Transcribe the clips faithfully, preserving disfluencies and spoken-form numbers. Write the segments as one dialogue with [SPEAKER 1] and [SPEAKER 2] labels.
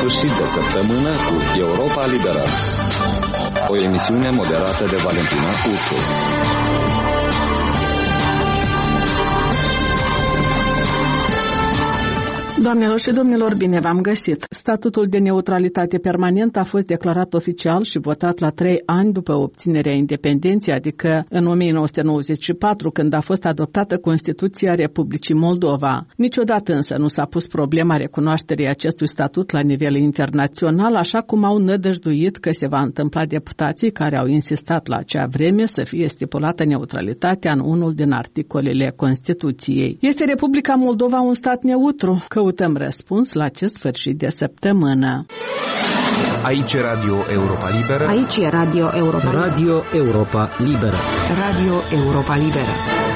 [SPEAKER 1] sfârșit de săptămână cu Europa Liberă, o emisiune moderată de Valentina Ursu.
[SPEAKER 2] Doamnelor și domnilor, bine v-am găsit! Statutul de neutralitate permanentă a fost declarat oficial și votat la trei ani după obținerea independenței, adică în o mie nouă sute nouăzeci și patru, când a fost adoptată Constituția Republicii Moldova. Niciodată însă nu s-a pus problema recunoașterii acestui statut la nivel internațional, așa cum au nădăjduit că se va întâmpla deputații care au insistat la acea vreme să fie stipulată neutralitatea în unul din articolele Constituției. Este Republica Moldova un stat neutru? Căutăm răspuns la acest sfârșit de săptămână.
[SPEAKER 3] Aici e Radio Europa Liberă.
[SPEAKER 4] Aici e Radio Europa Liberă.
[SPEAKER 5] Radio Europa Liberă.
[SPEAKER 4] Radio Europa Liberă.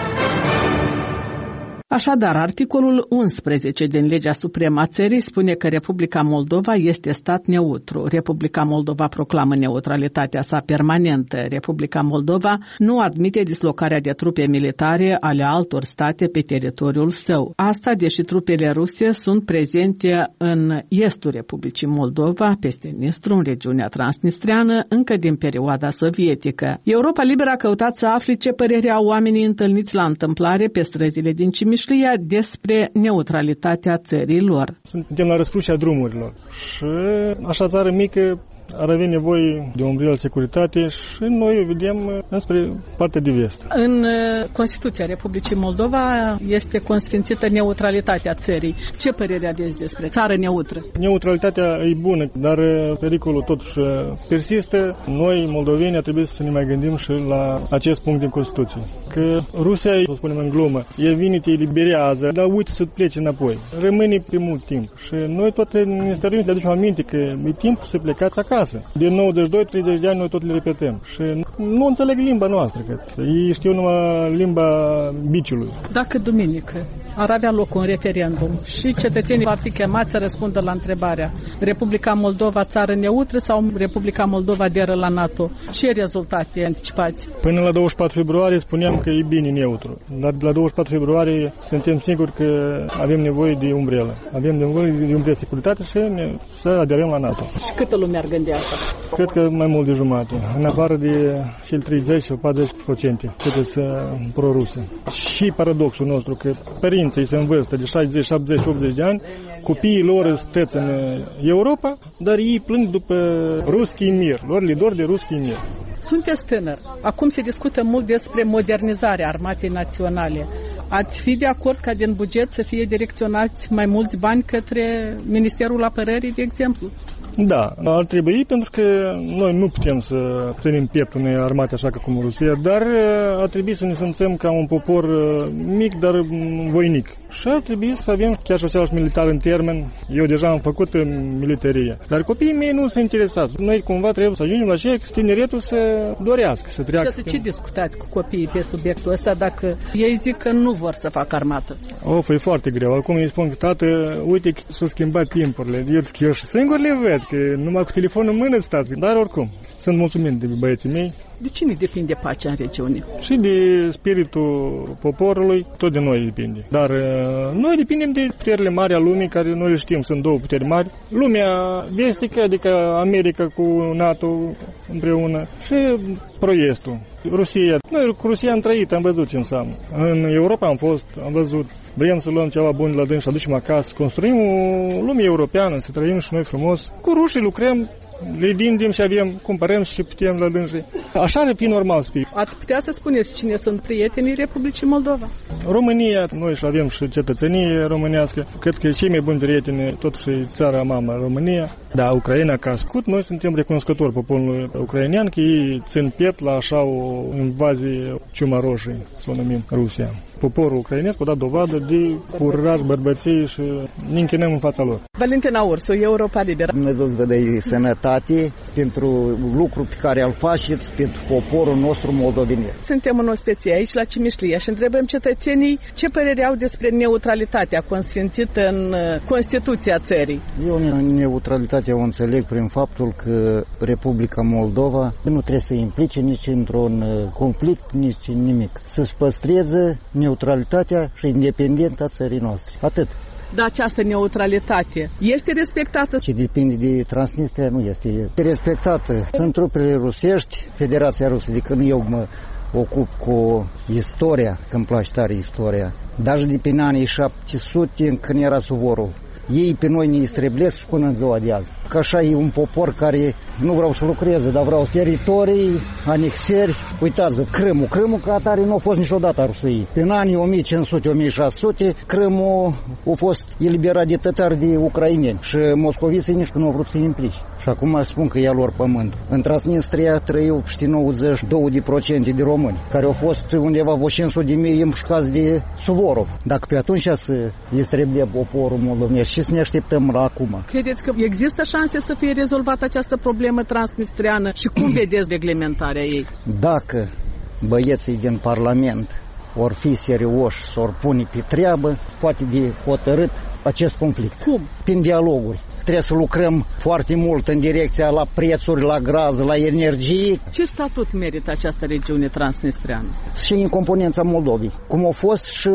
[SPEAKER 2] Așadar, articolul unsprezece din Legea Supremă a țării spune că Republica Moldova este stat neutru. Republica Moldova proclamă neutralitatea sa permanentă. Republica Moldova nu admite dislocarea de trupe militare ale altor state pe teritoriul său. Asta deși trupele ruse sunt prezente în estul Republicii Moldova, peste Nistru, în regiunea transnistreană, încă din perioada sovietică. Europa Liberă a căutat să afle ce părere au oamenii întâlniți la întâmplare pe străzile din Cimiș despre neutralitatea țării lor.
[SPEAKER 6] Suntem la răscrucea drumurilor și așa țară mică ar avea nevoie de o umbrelă securitate și noi o vedem înspre partea de vest.
[SPEAKER 2] În Constituția Republicii Moldova este consfințită neutralitatea țării. Ce părere aveți despre țară neutră?
[SPEAKER 6] Neutralitatea e bună, dar pericolul totuși persistă. Noi, moldoveni, trebuie să ne mai gândim și la acest punct din Constituție. Că Rusia, să spunem în glumă, e vine, te eliberează, dar uite să plece înapoi. Rămâne pe mult timp. Și noi tot ne stărim să aducem aminte că e timpul să plecați acasă. Din nouăzeci și doi treizeci de ani noi tot le repetăm și nu înțeleg limba noastră, cred. Ei știu numai limba biciului.
[SPEAKER 2] Dacă duminică ar avea loc un referendum și cetățenii ar fi chemați să răspundă la întrebarea Republica Moldova țară neutră sau Republica Moldova aderă la NATO, ce rezultate anticipați?
[SPEAKER 6] Până la douăzeci și patru februarie spuneam că e bine neutru, dar de la douăzeci și patru februarie suntem siguri că avem nevoie de umbrelă. Avem nevoie de umbrelă securitate și ne, să aderăm la NATO.
[SPEAKER 2] Și câtă lume ar gândi asta?
[SPEAKER 6] Cred că mai mult de jumătate, în afară de cel treizeci sau patruzeci la sută cetăți pro-ruse. Și paradoxul nostru că părinții se învârstă de șaizeci, șaptezeci, optzeci de ani, copiii lor stăți în Europa, dar ei plâng după ruski mir, lor le dor de ruski mir.
[SPEAKER 2] Sunteți tânăr. Acum se discută mult despre modernizarea armatei naționale. Ați fi de acord ca din buget să fie direcționați mai mulți bani către Ministerul Apărării, de exemplu?
[SPEAKER 6] Da, ar trebui, pentru că noi nu putem să ținem pieptul unei armate așa ca cum Rusia, dar ar trebui să ne simțim ca un popor mic, dar voinic. Și ar trebui să avem chiar și același militar în termen. Eu deja am făcut militarie. Dar copiii mei nu sunt interesați. Noi cumva trebuie să ajungem la ce tineretul să dorească, să treacă.
[SPEAKER 2] Și atât ce discutați cu copiii pe subiectul ăsta dacă ei zic că nu vor să facă armată?
[SPEAKER 6] Of, e foarte greu. Acum îi spun că tată, uite că s-au schimbat timpurile. Eu zic, eu și singur le văd, că numai cu telefonul în mână stați. Dar oricum, sunt mulțumit de băieții mei.
[SPEAKER 2] De cine depinde pacea în regiune?
[SPEAKER 6] Și de spiritul poporului, tot de noi depinde. Dar noi depindem de puterile mari a lumii, care noi le știm, sunt două puteri mari. Lumea vestică, adică America cu NATO împreună și pro-estul, Rusia. Noi cu Rusia am trăit, am văzut ce înseamnă. În Europa am fost, am văzut. Vrem să luăm ceva bun la dâns și aducem acasă, construim o lume europeană, să trăim și noi frumos. Cu rușii lucrăm, le vindem și avem, cumpărăm și putem la dânsii. Așa ar fi normal să fie.
[SPEAKER 2] Ați putea să spuneți cine sunt prietenii Republicii Moldova?
[SPEAKER 6] România, noi și avem și cetățenie românească. Cred că cei mai buni prieteni, totuși țara mamă, România. Da, Ucraina ca scut, noi suntem recunoscători poporului ucrainean că ei țin piept la așa o invazie ciuma roșie, să o numim Rusia. Poporul ucrainesc a dat dovadă de curaj, bărbăție și ne închinăm în fața lor.
[SPEAKER 2] Valentina Ursu, Europa Liberă.
[SPEAKER 7] Dumnezeu îți vă dă sănătate pentru lucrul pe care îl faceți pentru poporul nostru moldovenesc.
[SPEAKER 2] Suntem în ospeție aici la Cimișlia și întrebăm cetățenii ce părere au despre neutralitatea consfințită în Constituția țării.
[SPEAKER 7] Eu neutralitatea o înțeleg prin faptul că Republica Moldova nu trebuie să implice nici într-un conflict, nici nimic. Să-și păstreze neutralitatea și independența țării noastre. Atât.
[SPEAKER 2] Dar această neutralitate este respectată?
[SPEAKER 7] Ce depinde de Transnistria nu este respectată. Sunt trupele rusești, Federația Rusă, de când eu mă ocup cu istoria, că îmi place tare istoria. Dar de prin anii șapte sute, când era Suvorov. Ei pe noi ne istreblesc până în ziua de azi. Că așa e un popor care nu vreau să lucreze, dar vreau teritorii, anexări. Uitați-vă, Crâmul. Crâmul ca atare nu a fost niciodată a Rusiei. În anii o mie cinci sute - o mie șase sute, Crâmul a fost eliberat de tătari de ucraineni și moscoviții nici nu au vrut să-i implice. Și acum spun că e a lor pământ. În Transnistria trăiau știi nouăzeci și doi la sută de români, care au fost undeva vreo cinci sute de mii împușcați de Suvorov. Dacă pe atunci să istreble poporul moldovenesc, și să ne așteptăm la acum?
[SPEAKER 2] Credeți că există șanse să fie rezolvată această problemă transnistriană și cum vedeți reglementarea ei?
[SPEAKER 7] Dacă băieții din Parlament or fi serioși, s-or pune pe treabă, poate de hotărât acest conflict.
[SPEAKER 2] Cum?
[SPEAKER 7] Prin dialoguri. Trebuie să lucrăm foarte mult în direcția la prețuri, la gaz, la energie.
[SPEAKER 2] Ce statut merită această regiune transnistriană?
[SPEAKER 7] Și în componența Moldovei. Cum a fost și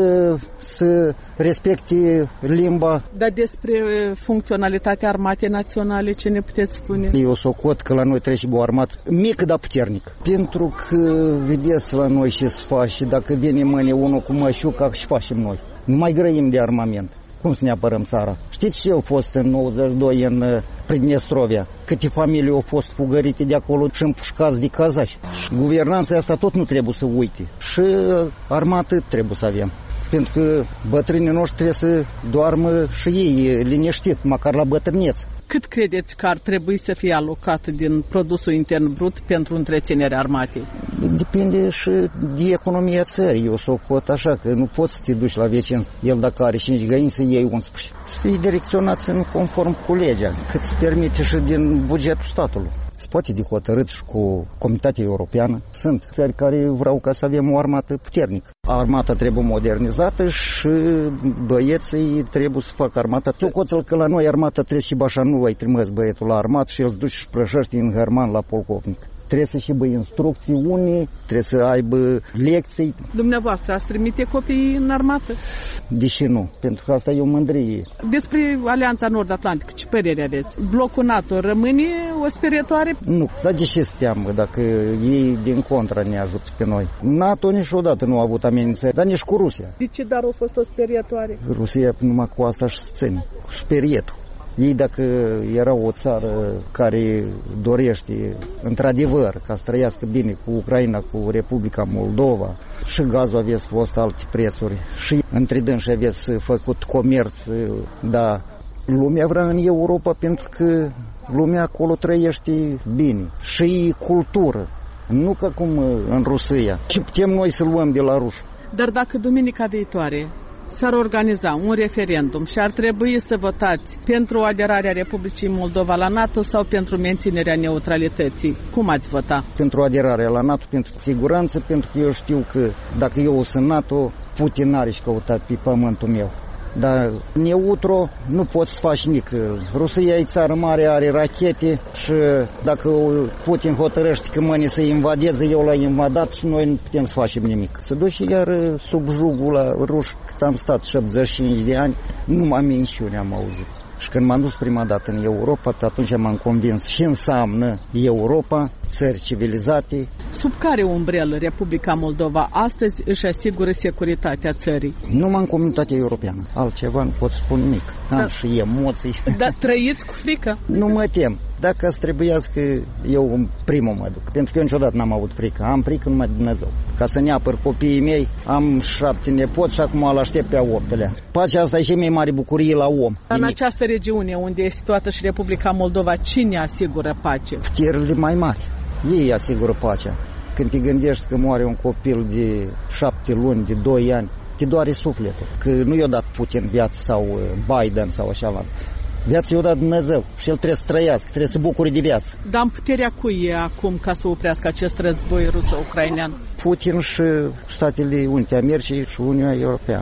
[SPEAKER 7] să respecte limba.
[SPEAKER 2] Dar despre funcționalitatea armatei naționale, ce ne puteți spune?
[SPEAKER 7] Eu socot că la noi trece o armată mic, dar puternic. Pentru că vedeți la noi ce se face, dacă vine mâine unul cu mășuca, și facem noi. Nu mai grăim de armament. Cum să ne apărăm țara? Știți ce au fost în nouăzeci și doi în Pridnestrovia? Câte familii au fost fugărite de acolo și împușcați de cazași. Și guvernanța asta tot nu trebuie să uite. Și armată trebuie să avem. Pentru că bătrânii noștri trebuie să doarmă și ei liniștit, măcar la bătrânețe.
[SPEAKER 2] Cât credeți că ar trebui să fie alocat din produsul intern brut pentru întreținerea armatei?
[SPEAKER 7] Depinde și de economia țării. Eu socot așa, că nu poți să te duci la vecin, el dacă are cinci găini să iei unsprezece. Să fie direcționați în conform cu legea, cât se permite și din bugetul statului. Se poate de hotărât și cu Comunitatea Europeană. Sunt țări care vreau ca să avem o armată puternică. Armata trebuie modernizată și băieții trebuie să facă armata. Socotel că la noi armata trebuie și așa nu ai trimis băietul la armată și îl duci și prășești în Herman la polcovnic. Trebuie să și bă instrucțiuni, trebuie să aibă lecții.
[SPEAKER 2] Dumneavoastră ați trimite copiii în armată?
[SPEAKER 7] Deși nu, pentru că asta e o mândrie.
[SPEAKER 2] Despre Alianța Nord-Atlantică, ce părere aveți? Blocul NATO rămâne o sperietoare?
[SPEAKER 7] Nu, dar de ce se teamă dacă ei din contra ne ajută pe noi? NATO niciodată nu a avut amenințări, dar nici cu Rusia.
[SPEAKER 2] De ce dar a fost o sperietoare?
[SPEAKER 7] Rusia numai cu asta și ține, cu sperietul. Ei, dacă era o țară care dorește, într-adevăr, ca să trăiască bine cu Ucraina, cu Republica Moldova, și gazul aveți fost alte prețuri, și între dânsi aveți făcut comerț, dar lumea vrea în Europa pentru că lumea acolo trăiește bine. Și cultură, nu ca cum în Rusia. Ce putem noi să luăm de la ruși?
[SPEAKER 2] Dar dacă duminica viitoare s-ar organiza un referendum și ar trebui să votați pentru aderarea Republicii Moldova la NATO sau pentru menținerea neutralității, cum ați vota?
[SPEAKER 7] Pentru aderarea la NATO, pentru siguranță, pentru că eu știu că dacă eu sunt NATO, Putin n-are și căutat pe pământul meu. Dar neutru nu poți să faci nimic. Rusia e țară mare, are rachete și dacă Putin hotărăște că mâine să invadeze, eu l-am invadat și noi nu putem să facem nimic. Să duci iar sub jugul la ruși, cât am stat șaptezeci și cinci de ani, numai minciuni am auzit. Și când m-am dus prima dată în Europa, atunci m-am convins și înseamnă Europa, țări civilizate.
[SPEAKER 2] Sub care umbrelă Republica Moldova astăzi își asigură securitatea țării?
[SPEAKER 7] Numai în Comunitatea Europeană. Altceva nu pot spune nimic. Am da. și emoții.
[SPEAKER 2] Dar trăiți cu frică?
[SPEAKER 7] Nu mă tem. Dacă îți trebuiască, eu primul mă duc. Pentru că eu niciodată n-am avut frică. Am frică numai de Dumnezeu. Ca să ne apăr copiii mei, am șapte nepoți și acum îl aștept pe a optelea. Pacea asta e cea mai mare bucurie la om.
[SPEAKER 2] În această regiune unde este situată și Republica Moldova, cine asigură pace?
[SPEAKER 7] Puterile mai mari. Ei asigură pacea. Când te gândești că moare un copil de șapte luni, de doi ani, te doare sufletul. Că nu i-a dat Putin viață sau Biden sau așa la... Viața i-a dat Dumnezeu și el trebuie să trăiască, trebuie să bucure de viață.
[SPEAKER 2] Dar în puterea cui e acum ca să oprească acest război ruso-ucrainean?
[SPEAKER 7] Putin și Statele Unite Americii și Uniunea Europeană.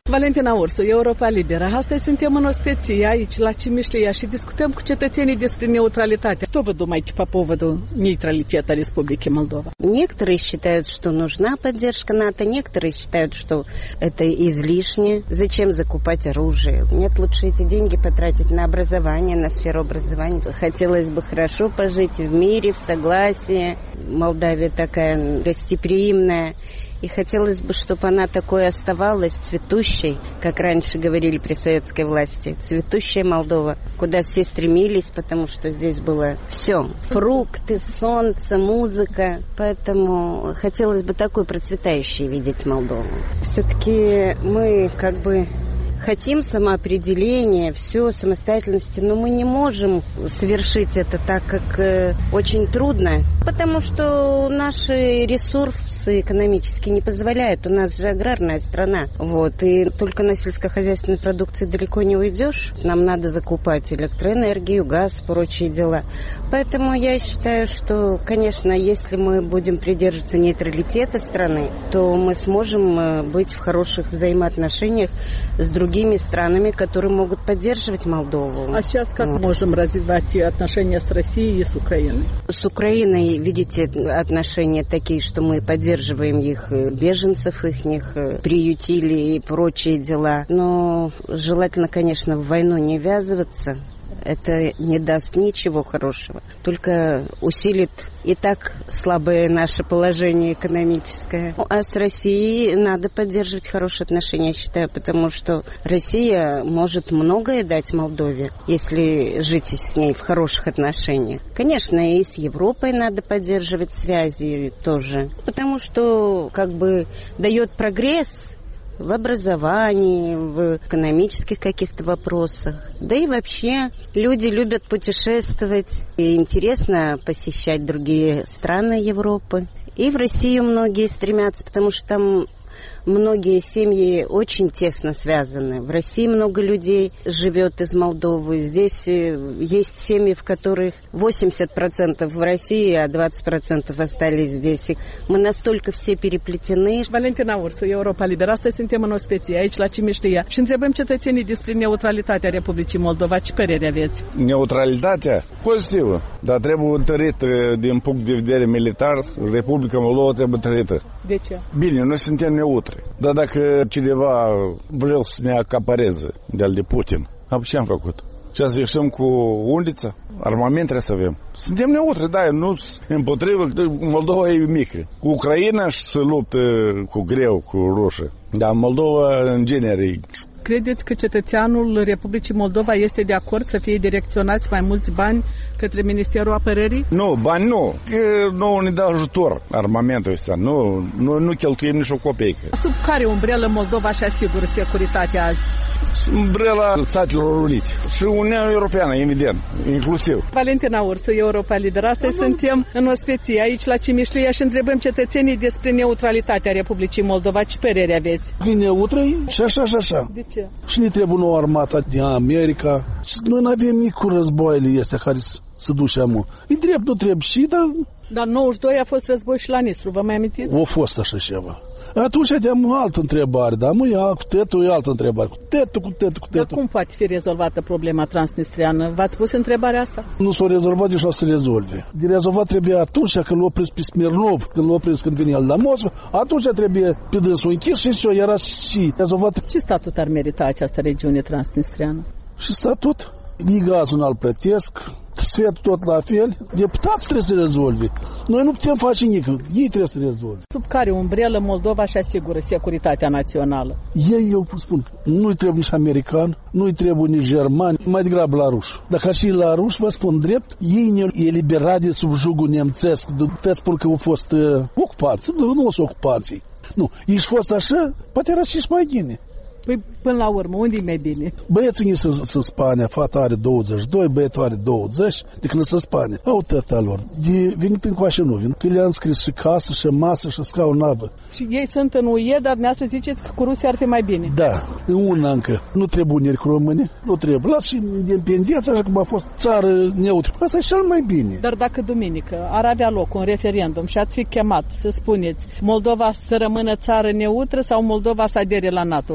[SPEAKER 2] Valentina Ursu, Europa Liberă. Astăzi suntem în Ospeție, aici, la Cimișlia, și discutăm cu cetățenii despre neutralitate. Что вы думаете по поводу нейтралитета Республики Молдова?
[SPEAKER 8] Некоторые считают, что нужна поддержка НАТО, некоторые считают, что это излишне. Зачем закупать оружие? Нет, лучше эти деньги потратить на образование, на сферу образования. Хотелось бы хорошо пожить в мире, в согласии. Молдавия такая гостеприимная. И хотелось бы, чтобы она такой оставалась, цветущей, как раньше говорили при советской власти. Цветущая Молдова, куда все стремились, потому что здесь было все. Фрукты, солнце, музыка. Поэтому хотелось бы такой процветающей видеть Молдову. Все-таки мы как бы хотим самоопределения, все, самостоятельности, но мы не можем совершить это, так как э, очень трудно, потому что наши ресурсы экономически не позволяют. У нас же аграрная страна, вот, и только на сельскохозяйственной продукции далеко не уйдешь. Нам надо закупать электроэнергию, газ, прочие дела. Поэтому я считаю, что, конечно, если мы будем придерживаться нейтралитета страны, то мы сможем быть в хороших взаимоотношениях с другими странами, которые могут поддерживать Молдову.
[SPEAKER 2] А сейчас как вот. Можем развивать отношения с Россией и с Украиной?
[SPEAKER 8] С Украиной, видите, отношения такие, что мы поддерживаем их беженцев, их приютили и прочие дела. Но желательно, конечно, в войну не ввязываться. Это не даст ничего хорошего, только усилит и так слабое наше положение экономическое. А с Россией надо поддерживать хорошие отношения, я считаю, потому что Россия может многое дать Молдове, если жить с ней в хороших отношениях. Конечно, и с Европой надо поддерживать связи тоже, потому что как бы дает прогресс в образовании, в экономических каких-то вопросах. Да и вообще люди любят путешествовать. И интересно посещать другие страны Европы. И в Россию многие стремятся, потому что там многие семьи очень тесно связаны. В России много людей живет из Молдовы. Здесь есть семьи, в которых восемьдесят процентов в России, а двадцать процентов остались здесь. Мы настолько все переплетены.
[SPEAKER 2] Valentina Ursu, Europa Liberă. Astăzi suntem în Ospeție, aici la Cimișlia, și întrebăm cetățenii despre neutralitatea Republicii Moldova. Ce părere aveți?
[SPEAKER 9] Neutralitatea? Pozitivă, dar trebuie întărită din punct de vedere militar. Republica Moldova trebuie întărită.
[SPEAKER 2] De ce?
[SPEAKER 9] Bine, noi suntem neutri. Dar dacă cineva vrea să ne acapareze de-al de Putin, ce am făcut? Și să ieșim cu undița? Armament trebuie să avem. Suntem neutri, da, nu împotrivă, Moldova e mică. Cu Ucraina și să luptă cu greu, cu rușă. Dar Moldova în genere e...
[SPEAKER 2] Credeți că cetățeanul Republicii Moldova este de acord să fie direcționați mai mulți bani către Ministerul Apărării?
[SPEAKER 9] Nu, bani nu. Că nu ne dă ajutor armamentul ăsta. Nu, nu, nu cheltuim nici o copeică.
[SPEAKER 2] Sub care umbrelă Moldova și asigură securitatea azi?
[SPEAKER 9] Umbrela Statelor Unite și Uniunea Europeană, evident, inclusiv.
[SPEAKER 2] Valentina Ursu, Europa Liberă. Astăzi suntem în Ospeție, aici la Cimișlia, și întrebăm cetățenii despre neutralitatea Republicii Moldova. Ce părere aveți?
[SPEAKER 10] E neutră și așa și așa.
[SPEAKER 2] De ce?
[SPEAKER 10] Și ne trebuie nouă armata din America. Noi nu avem nici cu războaiele astea care să duceam. E drept, nu trebuie și, dar...
[SPEAKER 2] Dar nouăzeci și doi a fost război și la Nistru, vă mai amintiți?
[SPEAKER 10] A fost așa ceva. Atunci aveam altă întrebare, dar mâine cu tetul e altă întrebare. Cu tetul, cu tetul, cu tetul.
[SPEAKER 2] Dar cum poate fi rezolvată problema transnistriană? V-ați pus întrebarea asta?
[SPEAKER 10] Nu s-a rezolvat, deja să se rezolve. De rezolvat trebuie atunci când l-a prins pe Smirnov, când l-a prins când vine el la Moscova, atunci trebuie pe dânsul închis și și era și rezolvat.
[SPEAKER 2] Ce statut ar merita această regiune transnistriană?
[SPEAKER 10] Și statut? Nici gazul n-al plătesc, sfetul tot la fel. Deputații trebuie să rezolve. Noi nu putem face nimic, ei trebuie să rezolve.
[SPEAKER 2] Sub care umbrelă Moldova și asigură securitatea națională?
[SPEAKER 10] Ei, eu spun, nu-i trebuie nici american, nu-i trebuie nici germani, mai degrabă la ruși. Dacă și la ruși, vă spun drept, ei ne eliberat de sub jugul nemțesc. Te spun că au fost uh, ocupați, nu, nu sunt ocupații. Nu, ei fost așa, poate era și mai bine.
[SPEAKER 2] Păi, până la urmă, unde e mai bine?
[SPEAKER 10] Băieții nici să, să Spania, fata are douăzeci și doi, băietul are douăzeci, de când să Spania. Au tăta lor. De venit încoace nu vin. Că le-am scris și casă, și masă, și scaun navă.
[SPEAKER 2] Și ei sunt în U E, dar dumneavoastră ziceți că cu Rusia ar fi mai bine.
[SPEAKER 10] Da, în una încă. Nu trebuie uniri cu români, nu trebuie. Las și independența, așa cum a fost țară neutră. Asta e cel mai bine.
[SPEAKER 2] Dar dacă duminică ar avea loc un referendum și ați fi chemat să spuneți Moldova să rămână țară neutră sau Moldova să adere la NATO, ce ați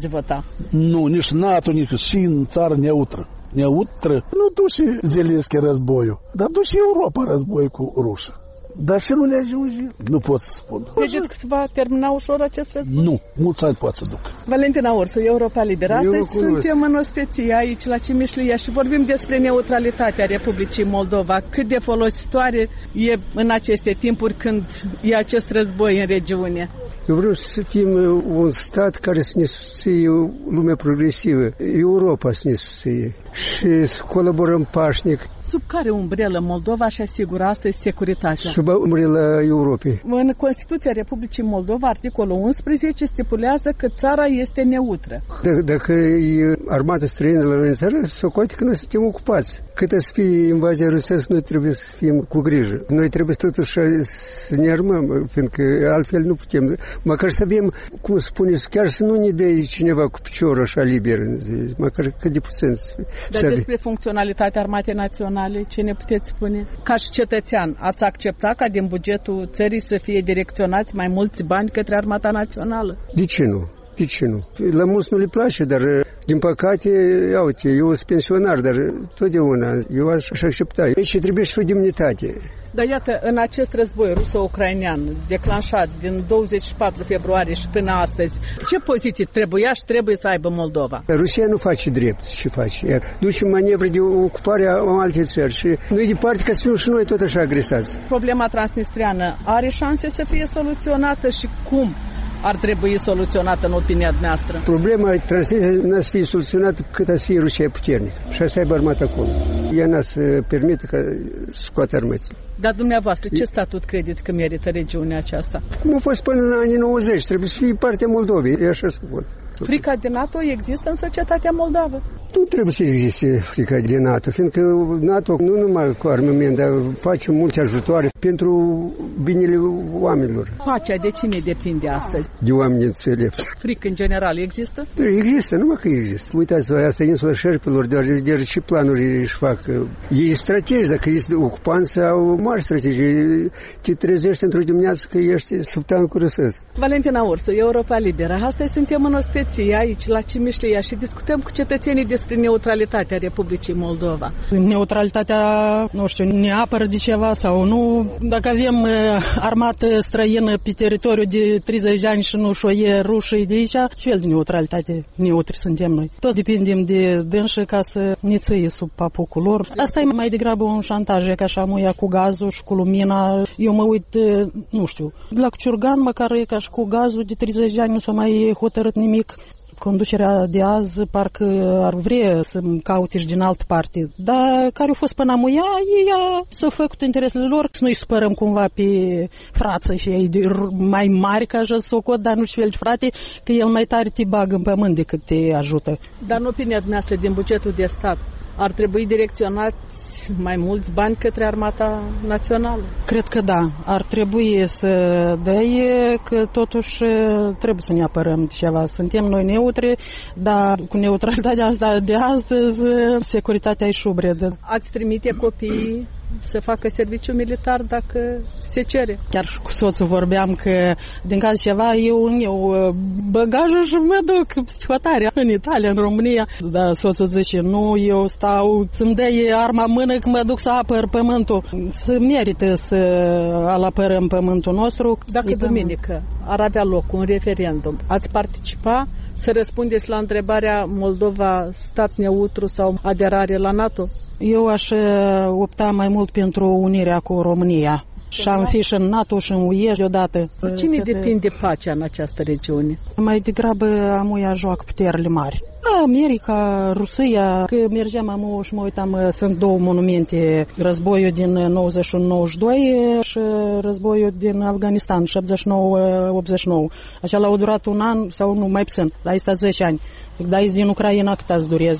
[SPEAKER 2] ați vota?
[SPEAKER 10] Nu, nici NATO, nici și în țară neutră. Neutră. Nu duce Zelenski războiul, dar duce Europa război cu rușii. Dar și nu le ajunge, nu pot să spun.
[SPEAKER 2] Credeți că se va termina ușor acest război?
[SPEAKER 10] Nu, mulți ani poate să duc.
[SPEAKER 2] Valentina Ursu, Europa Liberă. Astăzi suntem în ospeție aici la Cimișlia și vorbim despre neutralitatea Republicii Moldova. Cât de folositoare e în aceste timpuri când e acest război în regiune?
[SPEAKER 11] Eu vreau să fim un stat care să ne susție lumea progresivă, Europa să ne susție și să colaborăm pașnic.
[SPEAKER 2] Sub care umbrelă Moldova și asigură astăzi securitatea?
[SPEAKER 11] Sub umbrela Europei.
[SPEAKER 2] În Constituția Republicii Moldova, articolul unsprezece, stipulează că țara este neutră.
[SPEAKER 11] D- dacă e armata străină la noi în țară, socoate că noi suntem ocupați. Cât să fie invazia rusească, noi trebuie să fim cu grijă. Noi trebuie totuși să ne armăm, fiindcă altfel nu putem. Măcar să avem, cum spuneți, chiar să nu ne dea cineva cu piciorul așa liber, măcar cât de puțin.
[SPEAKER 2] Dar despre funcționalitatea armatei naționale, ce ne puteți spune? Ca și cetățean, ați accepta ca din bugetul țării să fie direcționați mai mulți bani către armata națională?
[SPEAKER 11] De ce nu? De ce nu? La mulți nu le place, dar din păcate, ia uite, eu sunt pensionar, dar totdeauna eu aș accepta. Aici trebuie și o demnitate.
[SPEAKER 2] Dar iată, în acest război ruso-ucrainean declanșat din douăzeci și patru februarie și până astăzi, ce poziții trebuia și trebuie să aibă Moldova?
[SPEAKER 11] Rusia nu face drept ce face. Ea duce manevre de ocupare a alte țări și nu e departe ca să fim și noi tot așa agresați.
[SPEAKER 2] Problema transnistriană are șanse să fie soluționată și cum ar trebui soluționată în opinia noastră?
[SPEAKER 11] Problema Transnistriei nu să fie soluționată cât să fie Rusia puternică și să aibă armată acolo. Ea n-a să permită ca să scoată armății.
[SPEAKER 2] Dar dumneavoastră, ce statut credeți că merită regiunea aceasta?
[SPEAKER 11] Cum a fost până în anii nouăzeci, trebuie să fie partea Moldovei, e așa să văd.
[SPEAKER 2] Frica de NATO există în societatea moldavă?
[SPEAKER 11] Nu trebuie să existe frica de NATO, fiindcă NATO nu numai cu armament, dar face multe ajutoare pentru binele oamenilor.
[SPEAKER 2] Pacea de cine depinde astăzi?
[SPEAKER 11] De oameni înțelepți.
[SPEAKER 2] Frică în general există?
[SPEAKER 11] Există, numai că există. Uitați-vă, asta insula Șerpilor, de ce planuri își fac. Ei strategi, dacă este ocupanți, au mari strategii. Te trezești într-o dimineață că ești subtan cu răsăți.
[SPEAKER 2] Valentina Ursu, Europa Liberă. Astăzi suntem în ospeție aici, la Cimișlia, și discutăm cu cetățenii despre neutralitatea Republicii Moldova.
[SPEAKER 12] Neutralitatea, nu știu, ne apără de ceva sau nu. Dacă avem armată străină pe teritoriu de treizeci de ani și nu și-o e rușii de aici, ce fel de neutralitate neutri suntem noi? Tot depindem de dânsă ca să ne țăie sub papucul lor. Asta e mai degrabă un șantaj, ca așa muia cu gazul și cu lumina. Eu mă uit, nu știu, la Ciurgan, măcar e ca și cu gazul de treizeci de ani nu s-a mai hotărât nimic. Conducerea de azi parcă ar vrea să caute și din altă parte. Dar care au fost până amuia, ei s-au făcut interesele lor. Noi supărăm cumva pe frață și ei mai mari ca așa socot, dar nu știu fel de frate, că el mai tare te bagă în pământ decât te ajută.
[SPEAKER 2] Dar în opinia dumneavoastră, din bugetul de stat, ar trebui direcționat mai mulți bani către armata națională?
[SPEAKER 12] Cred că da. Ar trebui să dăie, că totuși trebuie să ne apărăm de ceva. Suntem noi neutri, dar cu neutralitatea asta de astăzi, securitatea e șubredă.
[SPEAKER 2] Ați trimite copiii să facă serviciu militar dacă se cere?
[SPEAKER 12] Chiar și cu soțul vorbeam că din caz ceva eu eu bagajul și mă duc psihotare în Italia, în România. Dar soțul zice, nu, eu stau să-mi dai arma în mână că mă duc să apăr pământul. Să merită să apărăm pământul nostru.
[SPEAKER 2] Dacă duminică ar avea loc un referendum, ați participa să răspundeți la întrebarea Moldova stat neutru sau aderare la NATO?
[SPEAKER 12] Eu aș opta mai mult pentru unirea cu România. Și am fi și în NATO și în U E deodată.
[SPEAKER 2] Cine depinde pacea în această regiune?
[SPEAKER 12] Mai degrabă amuia joacă puterile mari. America, Rusia, că mergeam amu și mă uitam, sunt două monumente, războiul din nouăzeci și unu nouăzeci și doi și războiul din Afganistan, șaptezeci și nouă optzeci și nouă. Acela a durat un an sau nu, mai puțin, dar ai stat zece ani. Zic, da, din Ucraina cât ați durează?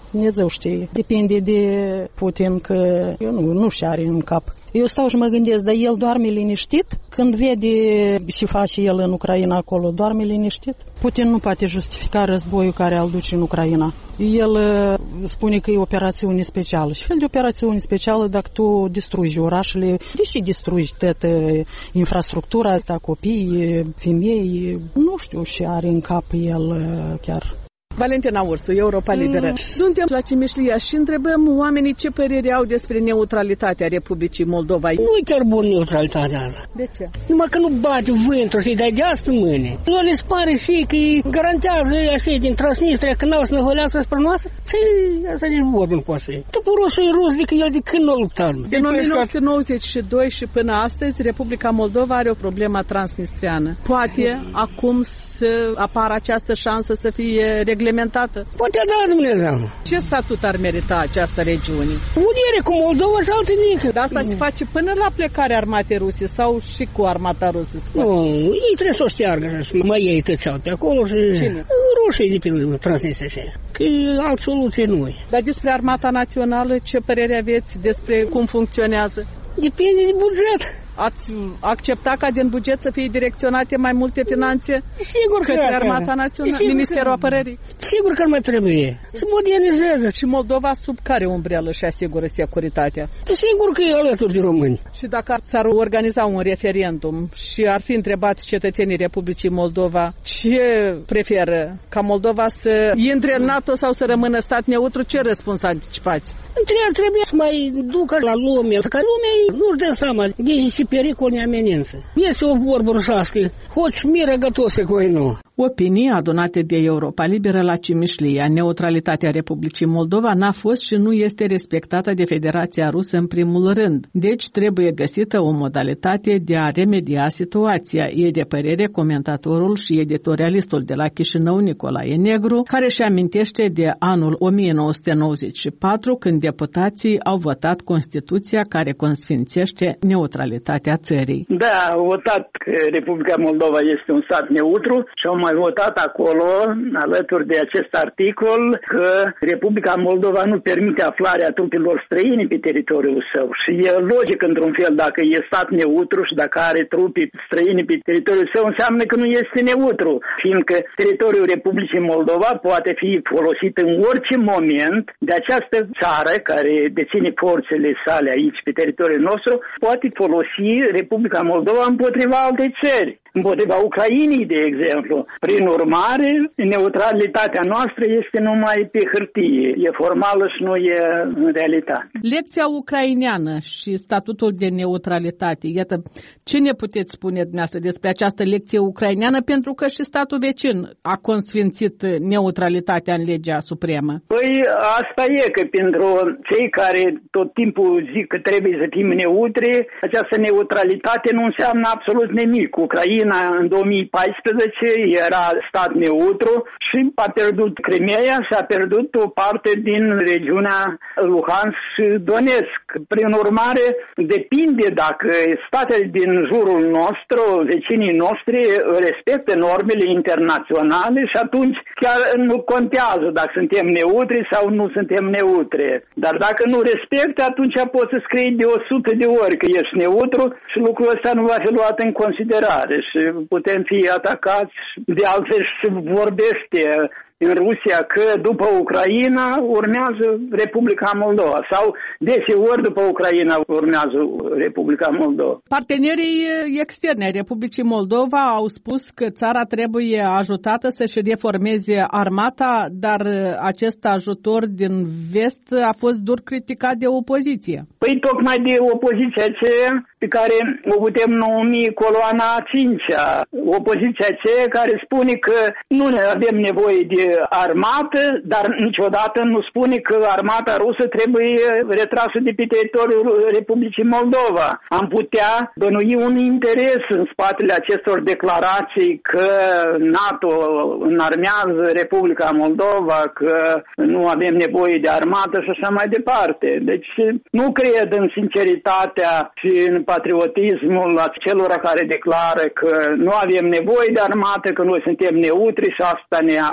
[SPEAKER 12] Dumnezeu știe. Depinde de Putin că eu nu, nu și are în cap. Eu stau și mă gândesc, dar el doarme liniștit? Când vede ce face el în Ucraina acolo, doarme liniștit? Putin nu poate justifica războiul care îl duce în Ucraina. El spune că e operațiune specială. Și fel de operațiune specială dacă tu distrugi orașele, deși distrugi toată infrastructura, copii, femei, nu știu ce are în cap el chiar.
[SPEAKER 2] Valentina Ursu, Europa Liberă. Mm. Suntem la Cimișlia și întrebăm oamenii ce părere au despre neutralitatea Republicii Moldova.
[SPEAKER 13] Nu e chiar bun neutralitatea asta.
[SPEAKER 2] De ce?
[SPEAKER 13] Numai că nu bate vântul și-i dai deas pe mâine. Nu le pare și că îi garantează așa din Transnistria că n-au să ne hălească spre noastră? Ții, asta nici vorba nu poate fi. Tot rusul e rus decât el de când nu a luptat.
[SPEAKER 2] Din o mie nouă sute nouăzeci și doi și până astăzi, Republica Moldova are o problemă transnistriană. Poate acum să apară această șansă să fie reglementată?
[SPEAKER 13] Poate da, Dumnezeu.
[SPEAKER 2] Ce statut ar merita această regiune?
[SPEAKER 13] Uniere cu Moldova și alte nică.
[SPEAKER 2] Dar asta mm. se face până la plecarea armatei ruse sau și cu armata rusă?
[SPEAKER 13] Nu, ei trebuie să o șteargă. Mai ei tăceau pe acolo și...
[SPEAKER 2] Cine?
[SPEAKER 13] Rușii de pe Transnistria. Că alt soluție nu e.
[SPEAKER 2] Dar despre armata națională, ce părere aveți despre cum funcționează?
[SPEAKER 13] Depinde de buget.
[SPEAKER 2] Ați accepta ca din buget să fie direcționate mai multe finanțe
[SPEAKER 13] Sigur că
[SPEAKER 2] către Armata Națională, Ministerul că... Apărării?
[SPEAKER 13] Sigur că mai trebuie. Se modernizeze.
[SPEAKER 2] Și Moldova sub care umbrelă și asigură securitatea?
[SPEAKER 13] Sigur că e alături de români.
[SPEAKER 2] Și dacă s-ar organiza un referendum și ar fi întrebați cetățenii Republicii Moldova ce preferă, ca Moldova să intre în NATO sau să rămână stat neutru, ce răspuns anticipați?
[SPEAKER 13] Ar trebui să mai ducă la lume, că lumea nu-și dă seama de ce pericol ne amenință. Este o vorbă rusească, hoci miră gătose cu ei nou.
[SPEAKER 2] Opinii adunate de Europa Liberă la Cimișlia. Neutralitatea Republicii Moldova n-a fost și nu este respectată de Federația Rusă în primul rând. Deci trebuie găsită o modalitate de a remedia situația. E de părere comentatorul și editorialistul de la Chișinău, Nicolae Negru, care își amintește de anul o mie nouă sute nouăzeci și patru, când deputații au votat Constituția care consfințește neutralitatea țării.
[SPEAKER 14] Da, au votat că Republica Moldova este un stat neutru și au mai votat acolo, alături de acest articol, că Republica Moldova nu permite aflarea trupelor străine pe teritoriul său. Și e logic într-un fel, dacă e stat neutru și dacă are trupe străine pe teritoriul său, înseamnă că nu este neutru, fiindcă teritoriul Republicii Moldova poate fi folosit în orice moment de această țară care deține forțele sale aici pe teritoriul nostru, poate folosi Republica Moldova împotriva altei țări, împotriva Ucrainei, de exemplu. Prin urmare, neutralitatea noastră este numai pe hârtie, e formală și nu e în realitate.
[SPEAKER 2] Lecția ucraineană și statutul de neutralitate, iată, ce ne puteți spune dumneavoastră despre această lecție ucraineană, pentru că și statul vecin a consfințit neutralitatea în legea supremă?
[SPEAKER 14] Păi asta e, că pentru cei care tot timpul zic că trebuie să fim neutri, această neutralitate nu înseamnă absolut nimic. Ucraina în două mii paisprezece era stat neutru și a pierdut Crimea și a pierdut o parte din regiunea Luhansk și Donetsk. Prin urmare, depinde dacă statele din jurul nostru, vecinii noștri, respectă normele internaționale și atunci chiar nu contează dacă suntem neutri sau nu suntem neutri. Dar dacă nu respectă, atunci poți să scrii de o sută de ori că ești neutru și lucrul ăsta nu va fi luat în considerare și putem fi atacați. De altfel se vorbește în Rusia că după Ucraina urmează Republica Moldova sau deseori după Ucraina urmează Republica Moldova.
[SPEAKER 2] Partenerii externi ai Republicii Moldova au spus că țara trebuie ajutată să-și reformeze armata, dar acest ajutor din vest a fost dur criticat de opoziție.
[SPEAKER 14] Păi tocmai de opoziția aceea pe care o putem numi coloana a cincea, opoziția aceea care spune că nu ne avem nevoie de armată, dar niciodată nu spune că armata rusă trebuie retrasă de pe teritoriul Republicii Moldova. Am putea bănui un interes în spatele acestor declarații că NATO înarmează Republica Moldova, că nu avem nevoie de armată și așa mai departe. Deci nu cred în sinceritatea și în patriotismul celor care declară că nu avem nevoie de armată, că noi suntem neutri și asta ne apără.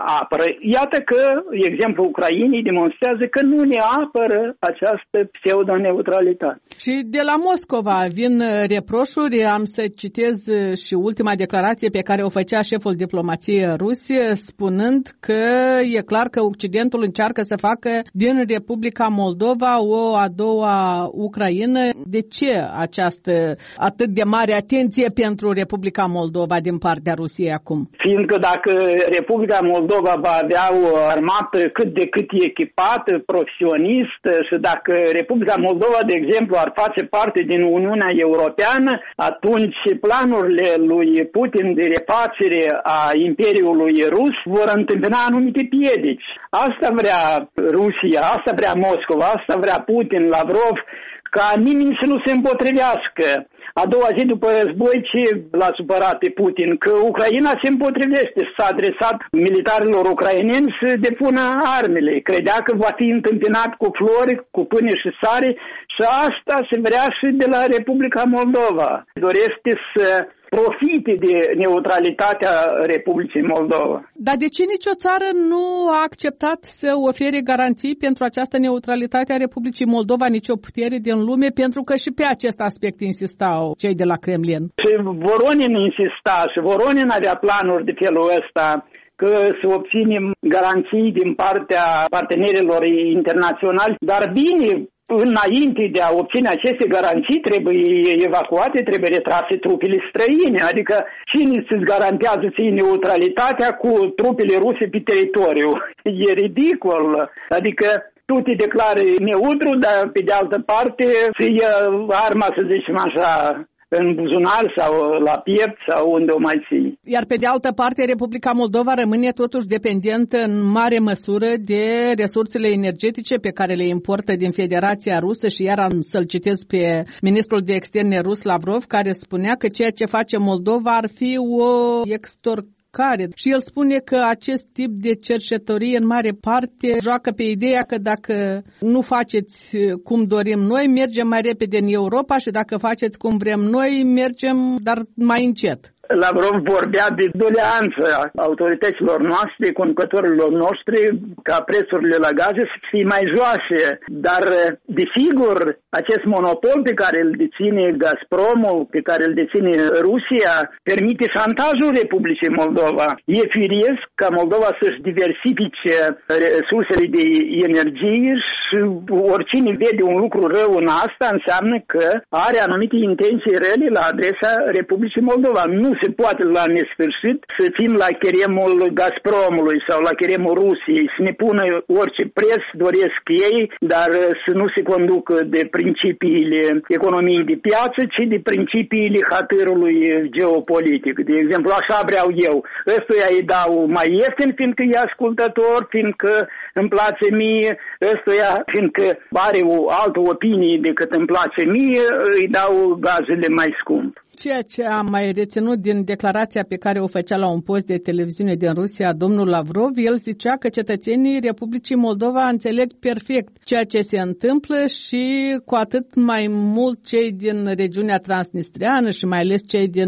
[SPEAKER 14] apără. Iată că exemplul Ucrainei demonstrează că nu ne apără această pseudo-neutralitate.
[SPEAKER 2] Și de la Moscova vin reproșuri, am să citez și ultima declarație pe care o făcea șeful diplomației ruse, spunând că e clar că Occidentul încearcă să facă din Republica Moldova o a doua Ucraină. De ce această atât de mare atenție pentru Republica Moldova din partea Rusiei acum?
[SPEAKER 14] Fiindcă dacă Republica Moldova va avea o armată cât de cât echipată, profesionistă, și dacă Republica Moldova, de exemplu, ar face parte din Uniunea Europeană, atunci planurile lui Putin de refacere a Imperiului Rus vor întâmpina anumite piedici. Asta vrea Rusia, asta vrea Moscova, asta vrea Putin, Lavrov, ca nimeni să nu se împotrivească. A doua zi după război, ce l-a supărat pe Putin? Că Ucraina se împotrivește. S-a adresat militarilor ucraineni să depună armele. Credea că va fi întâmpinat cu flori, cu pâine și sare, și asta se vrea și de la Republica Moldova. Dorește să profite de neutralitatea Republicii Moldova.
[SPEAKER 2] Dar de ce nicio țară nu a acceptat să ofere garanții pentru această neutralitate a Republicii Moldova, nicio putere din lume, pentru că și pe acest aspect insistau cei de la Kremlin?
[SPEAKER 14] Și Voronin insista, și Voronin avea planuri de felul ăsta, că să obținem garanții din partea partenerilor internaționali, dar bine, înainte de a obține aceste garanții, trebuie evacuate, trebuie retrase trupele străine. Adică cine să-ți garantează ție neutralitatea cu trupele ruse pe teritoriu? E ridicol. Adică tu te declari neutru, dar pe de altă parte să ia arma, să zicem așa, în buzunar sau la piept sau unde o mai ții.
[SPEAKER 2] Iar pe de altă parte, Republica Moldova rămâne totuși dependentă în mare măsură de resursele energetice pe care le importă din Federația Rusă, și iar am să-l citez pe ministrul de externe rus Lavrov, care spunea că ceea ce face Moldova ar fi o extorcare. Și el spune că acest tip de cercetărie în mare parte joacă pe ideea că dacă nu faceți cum dorim noi, mergem mai repede în Europa, și dacă faceți cum vrem noi, mergem, dar mai încet.
[SPEAKER 14] Lavrov vorbea de doleanță autorităților noastre, conducătorilor noștri, ca prețurile la gaze să fie mai joase. Dar, desigur, acest monopol pe care îl deține Gazpromul, pe care îl deține Rusia, permite șantajul Republicii Moldova. E firesc ca Moldova să-și diversifice resursele de energie, și oricine vede un lucru rău în asta înseamnă că are anumite intenții rele la adresa Republicii Moldova. Nu se poate la nesfârșit să fim la cheremul Gazpromului sau la cheremul Rusiei, să ne pună orice preț doresc ei, dar să nu se conducă de principiile economiei de piață, ci de principiile hatârului geopolitic. De exemplu, așa vreau eu. Ăstuia îi dau mai ieftin, fiindcă e ascultător, fiindcă îmi place mie, ăstuia, fiindcă are o altă opinie decât îmi place mie, îi dau gazele mai scump.
[SPEAKER 2] Ceea ce am mai reținut din declarația pe care o făcea la un post de televiziune din Rusia domnul Lavrov, el zicea că cetățenii Republicii Moldova înțeleg perfect ceea ce se întâmplă, și cu atât mai mult cei din regiunea transnistreană și mai ales cei din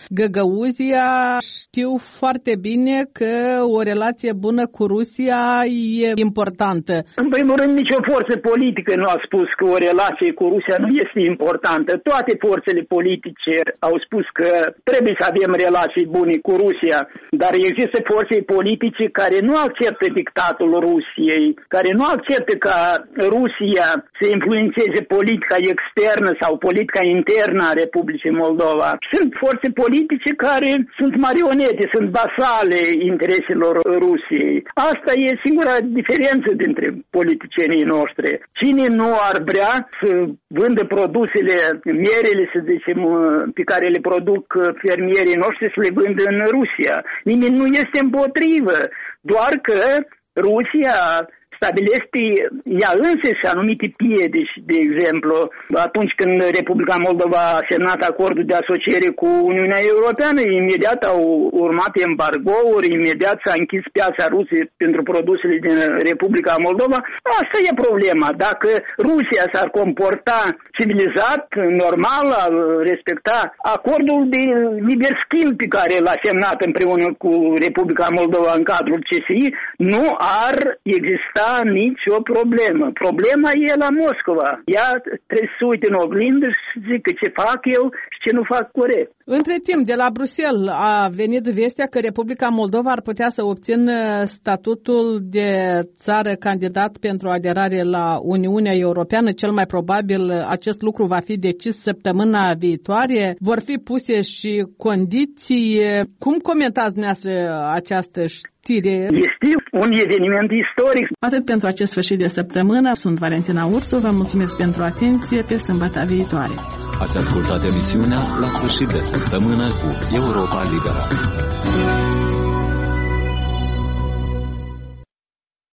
[SPEAKER 2] Găgăuzia știu foarte bine că o relație bună cu Rusia e importantă.
[SPEAKER 14] În primul rând, nicio forță politică nu a spus că o relație cu Rusia nu este importantă. Toate forțele politice au spus că trebuie să avem relații bune cu Rusia, dar există forțe politice care nu acceptă dictatul Rusiei, care nu acceptă ca Rusia să influențeze politica externă sau politica internă a Republicii Moldova. Sunt forțe politice care sunt marionete, sunt vasale intereselor Rusiei. Asta e singura diferență dintre politicienii noștri. Cine nu ar vrea să vândă produsele, mierele, să zicem, pe care le produc fermierii noștri, să le vândă în Rusia? Nimeni nu este împotrivă, doar că Rusia stabilește ea însăși anumite piedici, de exemplu, atunci când Republica Moldova a semnat acordul de asociere cu Uniunea Europeană, imediat au urmat embargouri, imediat s-a închis piața Rusiei pentru produsele din Republica Moldova. Asta e problema. Dacă Rusia s-ar comporta civilizat, normal, respecta acordul de liber schimb pe care l-a semnat împreună cu Republica Moldova în cadrul C S I, nu ar exista nicio problemă. Problema e la Moscova. Ea trebuie să uite în oglindă și să zică ce fac eu și ce nu fac corect.
[SPEAKER 2] Între timp, de la Bruxelles a venit vestea că Republica Moldova ar putea să obțină statutul de țară candidat pentru aderare la Uniunea Europeană. Cel mai probabil acest lucru va fi decis săptămâna viitoare. Vor fi puse și condiții. Cum comentați dumneavoastră această știre?
[SPEAKER 14] Este un eveniment istoric.
[SPEAKER 2] Atât pentru acest sfârșit de săptămână. Sunt Valentina Ursu. Vă mulțumesc pentru atenție. Pe sâmbătă viitoare.
[SPEAKER 1] Ați ascultat emisiunea La sfârșit de săptămână cu Europa Liberă.